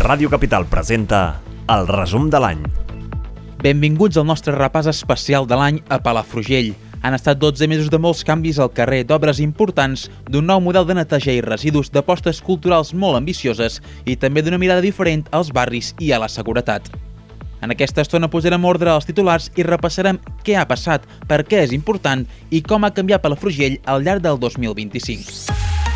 Ràdio Capital presenta el resum de l'any. Benvinguts al nostre repàs especial de l'any a Palafrugell. Han estat 12 mesos de molts canvis al carrer, d'obres importants, d'un nou model de neteja i residus, d'apostes culturals molt ambicioses i també d'una mirada diferent als barris i a la seguretat. En aquesta estona posarem ordre als titulars i repassarem què ha passat, per què és important i com ha canviat Palafrugell al llarg del 2025.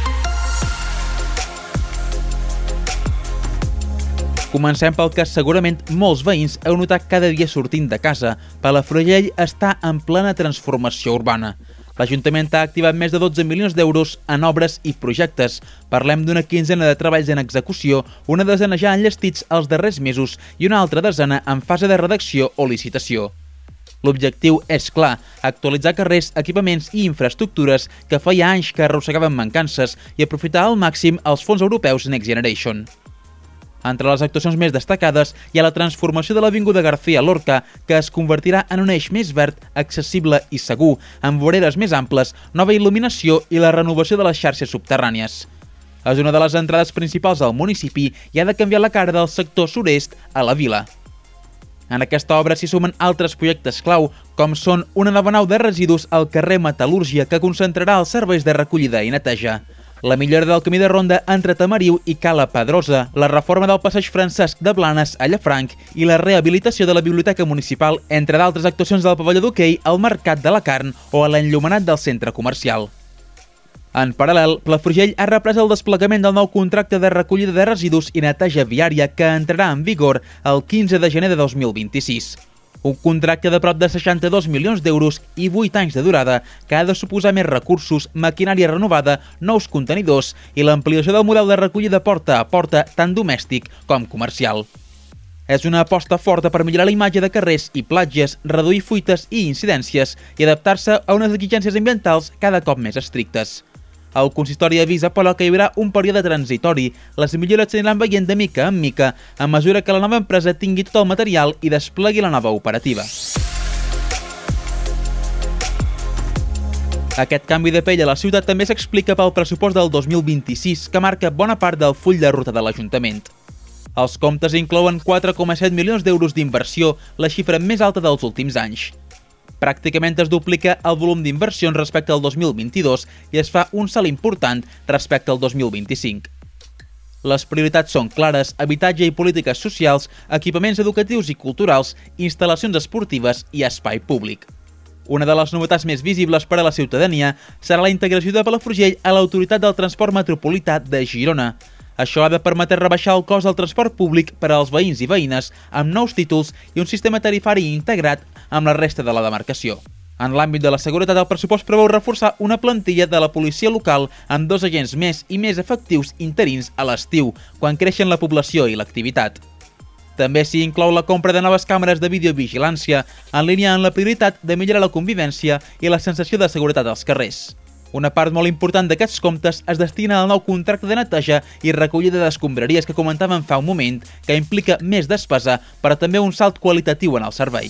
Comencem pel que segurament molts veïns heu notat cada dia sortint de casa. Palafrugell està en plena transformació urbana. L'Ajuntament ha activat més de 12 milions d'euros en obres i projectes. Parlem d'una quinzena de treballs en execució, una desena ja enllestits els darrers mesos i una altra desena en fase de redacció o licitació. L'objectiu és clar, actualitzar carrers, equipaments i infraestructures que feia anys que arrossegaven mancances i aprofitar al màxim els fons europeus Next Generation. Entre les actuacions més destacades hi ha la transformació de l'Avinguda García Lorca, que es convertirà en un eix més verd, accessible i segur, amb voreres més amples, nova il·luminació i la renovació de les xarxes subterrànies. És una de les entrades principals al municipi i ha de canviar la cara del sector sud-est a la vila. En aquesta obra s'hi sumen altres projectes clau, com són una nova nau de residus al carrer Metal·lúrgia que concentrarà els serveis de recollida i neteja, la millora del camí de ronda entre Tamariu i Cala Pedrosa, la reforma del passeig Francesc de Blanes a Llafranc i la rehabilitació de la Biblioteca Municipal, entre d'altres actuacions del pavelló d'hoquei, al Mercat de la Carn o a l'enllumenat del centre comercial. En paral·lel, Palafrugell ha reprès el desplegament del nou contracte de recollida de residus i neteja viària que entrarà en vigor el 15 de gener de 2026. Un contracte de prop de 62 milions d'euros i 8 anys de durada que ha de suposar més recursos, maquinària renovada, nous contenidors i l'ampliació del model de recollida porta a porta tant domèstic com comercial. És una aposta forta per millorar la imatge de carrers i platges, reduir fuites i incidències i adaptar-se a unes exigències ambientals cada cop més estrictes. El consistori avisa, però, que hi haurà un període transitori. Les millores s'aniran veient de mica en mica a mesura que la nova empresa tingui tot el material i desplegui la nova operativa. Aquest canvi de pell a la ciutat també s'explica pel pressupost del 2026, que marca bona part del full de ruta de l'Ajuntament. Els comptes inclouen 4,7 milions d'euros d'inversió, la xifra més alta dels últims anys. Pràcticament es duplica el volum d'inversions respecte al 2022 i es fa un salt important respecte al 2025. Les prioritats són clares: habitatge i polítiques socials, equipaments educatius i culturals, instal·lacions esportives i espai públic. Una de les novetats més visibles per a la ciutadania serà la integració de Palafrugell a l'Autoritat del Transport Metropolità de Girona. Això ha de permetre rebaixar el cost del transport públic per als veïns i veïnes amb nous títols i un sistema tarifari integrat amb la resta de la demarcació. En l'àmbit de la seguretat, el pressupost preveu reforçar una plantilla de la policia local amb 2 agents més i més efectius interins a l'estiu, quan creixen la població i l'activitat. També s'hi inclou la compra de noves càmeres de videovigilància, en línia amb la prioritat de millorar la convivència i la sensació de seguretat als carrers. Una part molt important d'aquests comptes es destina al nou contracte de neteja i recollida d'escombraries que comentàvem fa un moment, que implica més despesa, però també un salt qualitatiu en el servei.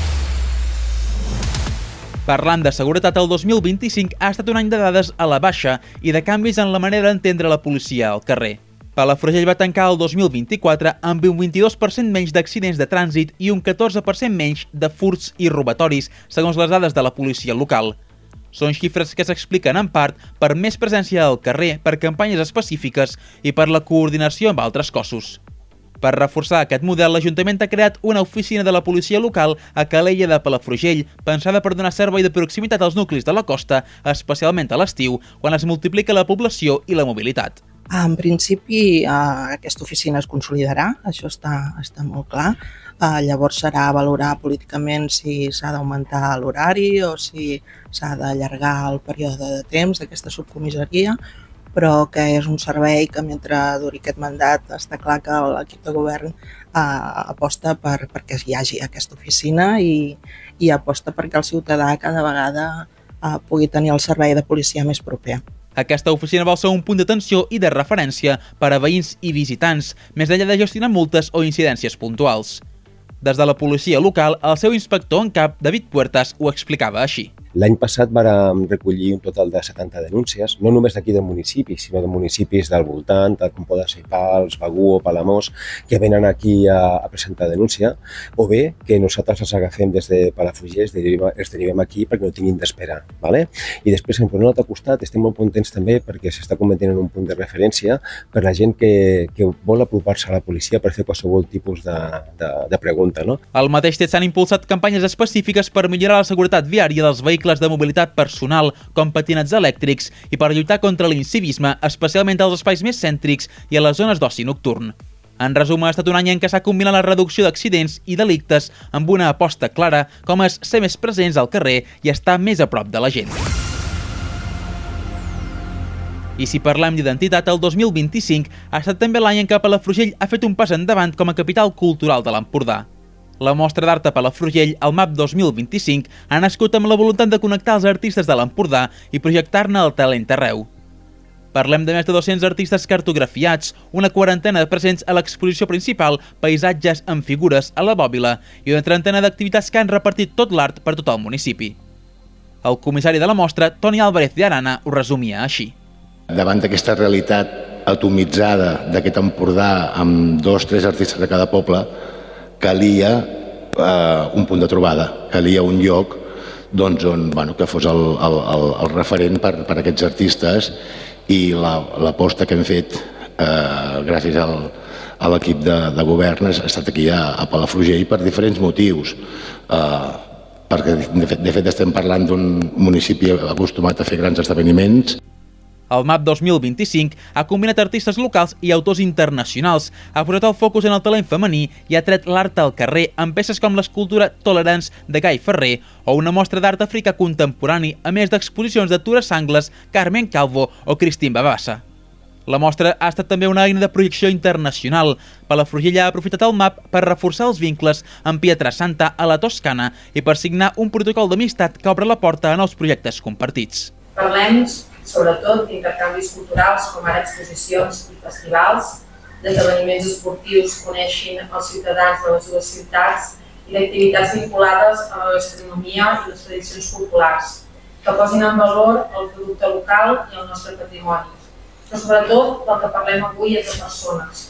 Parlant de seguretat, el 2025 ha estat un any de dades a la baixa i de canvis en la manera d'entendre la policia al carrer. Palafrugell va tancar el 2024 amb un 22% menys d'accidents de trànsit i un 14% menys de furts i robatoris, segons les dades de la policia local. Són xifres que s'expliquen en part per més presència al carrer, per campanyes específiques i per la coordinació amb altres cossos. Per reforçar aquest model, l'Ajuntament ha creat una oficina de la policia local a Calella de Palafrugell, pensada per donar servei de proximitat als nuclis de la costa, especialment a l'estiu, quan es multiplica la població i la mobilitat. En principi, aquesta oficina es consolidarà, això està molt clar. Llavors serà valorar políticament si s'ha d'augmentar l'horari o si s'ha d'allargar el període de temps d'aquesta subcomissaria, però que és un servei que mentre duri aquest mandat està clar que l'equip de govern aposta perquè hi hagi aquesta oficina i aposta perquè el ciutadà cada vegada pugui tenir el servei de policia més proper. Aquesta oficina vol ser un punt d'atenció i de referència per a veïns i visitants, més enllà de gestionar multes o incidències puntuals. Des de la policia local, el seu inspector en cap, David Puertas, ho explicava així. L'any passat vam recollir un total de 70 denúncies, no només d'aquí del municipi, sinó de municipis del voltant, com poden ser Pals, Begur o Palamós, que venen aquí a presentar denúncia, o bé que nosaltres els agafem des de Palafrugell, els derivem aquí perquè no tinguin d'esperar. I després, per un altre costat, estem molt contents també perquè s'està convertint en un punt de referència per la gent que vol apropar-se a la policia per fer qualsevol tipus de pregunta. Al mateix temps s'han impulsat campanyes específiques per millorar la seguretat viària dels vehicles de mobilitat personal, com patinets elèctrics, i per lluitar contra l'incivisme, especialment als espais més cèntrics i a les zones d'oci nocturn. En resum, ha estat un any en què s'ha combinat la reducció d'accidents i delictes amb una aposta clara com és ser més presents al carrer i estar més a prop de la gent. I si parlem d'identitat, el 2025 ha estat també l'any en què Palafrugell ha fet un pas endavant com a capital cultural de l'Empordà. La mostra d'art a Palafrugell, el MAP 2025, ha nascut amb la voluntat de connectar els artistes de l'Empordà i projectar-ne el talent arreu. Parlem de més de 200 artistes cartografiats, una quarantena de presents a l'exposició principal Paisatges amb figures a la Bòbila i una trentena d'activitats que han repartit tot l'art per tot el municipi. El comissari de la mostra, Toni Álvarez de Arana, ho resumia així. Davant d'aquesta realitat atomitzada d'aquest Empordà amb 2 o 3 artistes de cada poble, calia un punt de trobada, calia un lloc que fos el referent per a aquests artistes, i l'aposta que hem fet gràcies a l'equip de govern ha estat aquí a Palafrugell per diferents motius. Perquè de fet estem parlant d'un municipi acostumat a fer grans esdeveniments. El MAP 2025 ha combinat artistes locals i autors internacionals, ha posat el focus en el talent femení i ha tret l'art al carrer amb peces com l'escultura Tolerance de Gai Ferrer o una mostra d'art africà contemporani, a més d'exposicions de Tura Sangles, Carmen Calvo o Cristín Babassa. La mostra ha estat també una eina de projecció internacional. Palafrugell ha aprofitat el MAP per reforçar els vincles amb Pietrasanta a la Toscana i per signar un protocol d'amistat que obre la porta a nous projectes compartits. Parlem sobretot d'intercanvis culturals com ara exposicions i festivals, d'esdeveniments esportius que coneixin els ciutadans de les dues ciutats i d'activitats vinculades a la gastronomia i les tradicions populars, que posin en valor el producte local i el nostre patrimoni. Però sobretot del que parlem avui és de persones,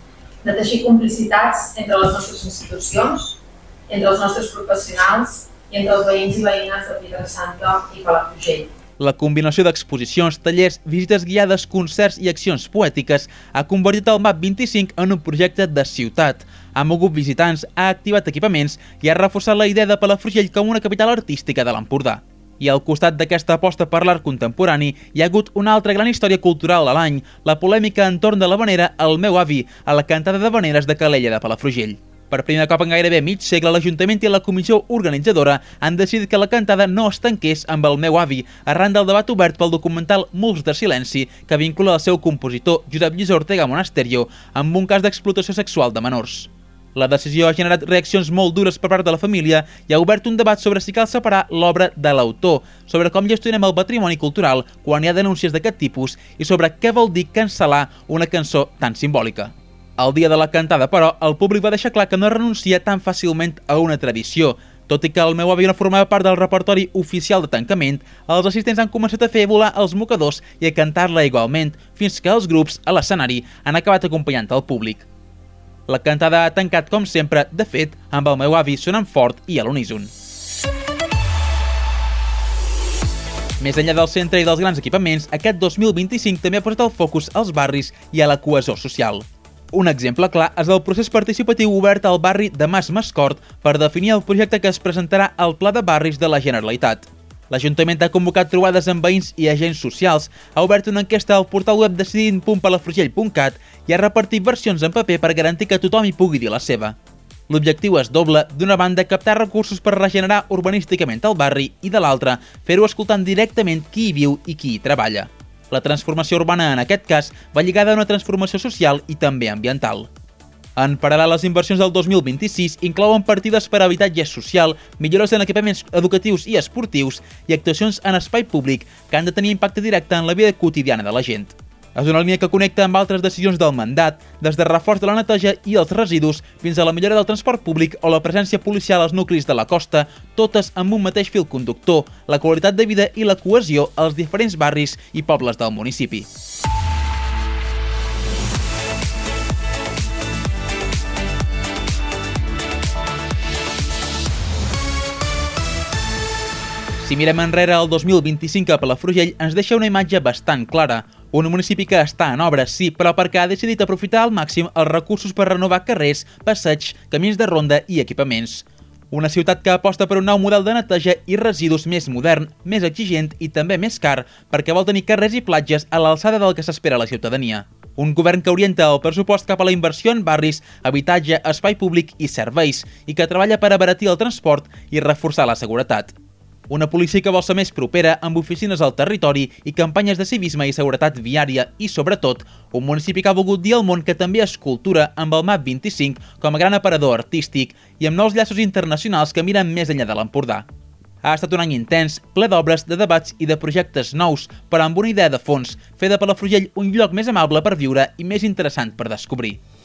de teixir complicitats entre les nostres institucions, entre els nostres professionals i entre els veïns i veïnes de Pietrasanta i Palafrugell. La combinació d'exposicions, tallers, visites guiades, concerts i accions poètiques ha convertit el MAP 25 en un projecte de ciutat. Ha mogut visitants, ha activat equipaments i ha reforçat la idea de Palafrugell com una capital artística de l'Empordà. I al costat d'aquesta aposta per l'art contemporani hi ha hagut una altra gran història cultural a l'any, la polèmica entorn de l'havanera El meu avi, a la cantada d'havaneres de Calella de Palafrugell. Per primer cop en gairebé mig segle, l'Ajuntament i la comissió organitzadora han decidit que la cantada no es tanqués amb El meu avi, arran del debat obert pel documental Murs de silenci, que vincula el seu compositor, Josep Lluís Ortega Monasterio, amb un cas d'explotació sexual de menors. La decisió ha generat reaccions molt dures per part de la família i ha obert un debat sobre si cal separar l'obra de l'autor, sobre com gestionem el patrimoni cultural quan hi ha denúncies d'aquest tipus i sobre què vol dir cancel·lar una cançó tan simbòlica. El dia de la cantada, però, el públic va deixar clar que no renuncia tan fàcilment a una tradició. Tot i que El meu avi no formava part del repertori oficial de tancament, els assistents han començat a fer volar els mocadors i a cantar-la igualment, fins que els grups a l'escenari han acabat acompanyant el públic. La cantada ha tancat, com sempre, de fet, amb El meu avi sonant fort i a l'uníson. Més enllà del centre i dels grans equipaments, aquest 2025 també ha posat el focus als barris i a la cohesió social. Un exemple clar és el procés participatiu obert al barri de Mas Mascort per definir el projecte que es presentarà al Pla de Barris de la Generalitat. L'Ajuntament ha convocat trobades amb veïns i agents socials, ha obert una enquesta al portal web decidint.palafrugell.cat i ha repartit versions en paper per garantir que tothom hi pugui dir la seva. L'objectiu és doble: d'una banda, captar recursos per regenerar urbanísticament el barri i, de l'altra, fer-ho escoltant directament qui hi viu i qui hi treballa. La transformació urbana, en aquest cas, va lligada a una transformació social i també ambiental. En paral·lel, les inversions del 2026 inclouen partides per a habitatge social, millores en equipaments educatius i esportius i actuacions en espai públic que han de tenir impacte directe en la vida quotidiana de la gent. És una línia que connecta amb altres decisions del mandat, des de reforç de la neteja i els residus fins a la millora del transport públic o la presència policial als nuclis de la costa, totes amb un mateix fil conductor, la qualitat de vida i la cohesió als diferents barris i pobles del municipi. Si mirem enrere el 2025 a Palafrugell ens deixa una imatge bastant clara. Un municipi que està en obres, sí, però perquè ha decidit aprofitar al màxim els recursos per renovar carrers, passeigs, camins de ronda i equipaments. Una ciutat que aposta per un nou model de neteja i residus més modern, més exigent i també més car, perquè vol tenir carrers i platges a l'alçada del que s'espera a la ciutadania. Un govern que orienta el pressupost cap a la inversió en barris, habitatge, espai públic i serveis, i que treballa per abaratir el transport i reforçar la seguretat. Una policia que vol ser més propera, amb oficines al territori i campanyes de civisme i seguretat viària i, sobretot, un municipi que ha volgut dir al món que també és cultura amb el MAP 25 com a gran aparador artístic i amb nous llaços internacionals que miren més enllà de l'Empordà. Ha estat un any intens, ple d'obres, de debats i de projectes nous, però amb una idea de fons, fer de Palafrugell un lloc més amable per viure i més interessant per descobrir.